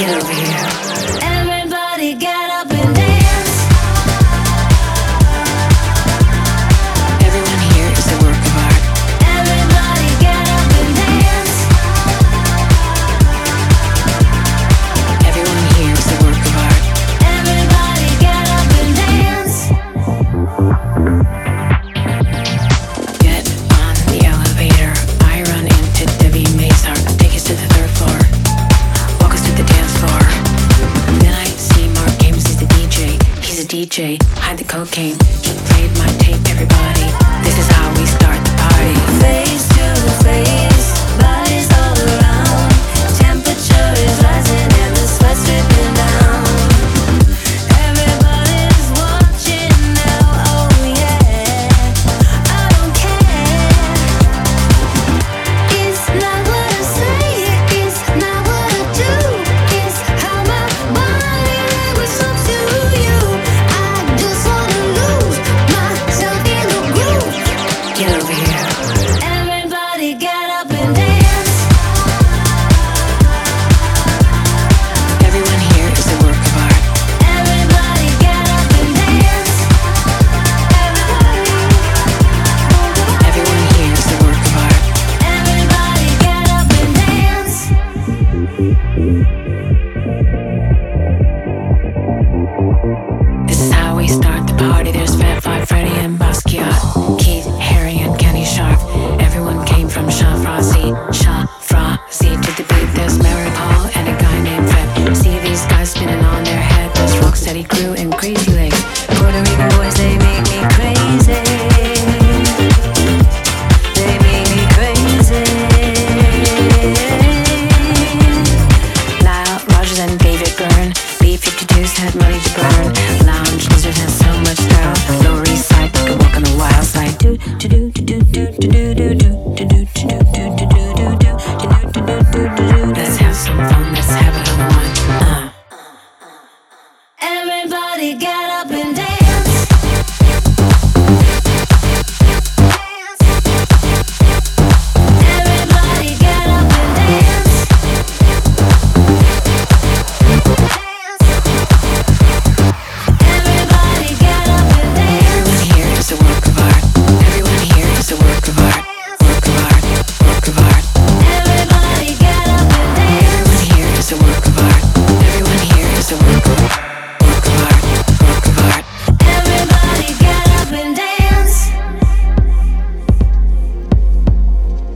Get over here. Everybody get up and dance. Everyone here is a work of art. Everybody get up and dance. Everyone here is a work of art. Everybody get up and dance. Get on the elevator. I run into Debbie Mazar. Take us to the third floor. Walk us to the dance floor. Then I see Mark Games, he's the DJ. He's a DJ, hide the cocaine. He played my tape, everybody. This is how we start the party. Face to face, bodies all around. Temperature is rising and the sweat's dripping down. Everybody's watching now, oh yeah. I don't care. It's not what I say, it's not what I do. It's how my body responds to you. I just wanna lose myself in the groove. Get over here. Everybody get up and dance. Everyone here is a work of art. Everybody get up and dance. Everyone here is a work of art. Everybody get up and dance. This is how we start the party. There's Fat Five Freddy and Basquiat, Keith, Harry and Kenny Sharp. Everyone came from Shafrazi to the beat. There's Merritt Hall and a guy named Fred. See these guys spinning on their head. There's Rocksteady Crew and Crazy Legs. Puerto Rican boys, they make me crazy. They make me crazy. Nile Rodgers and David Byrne. B-52s had money to burn.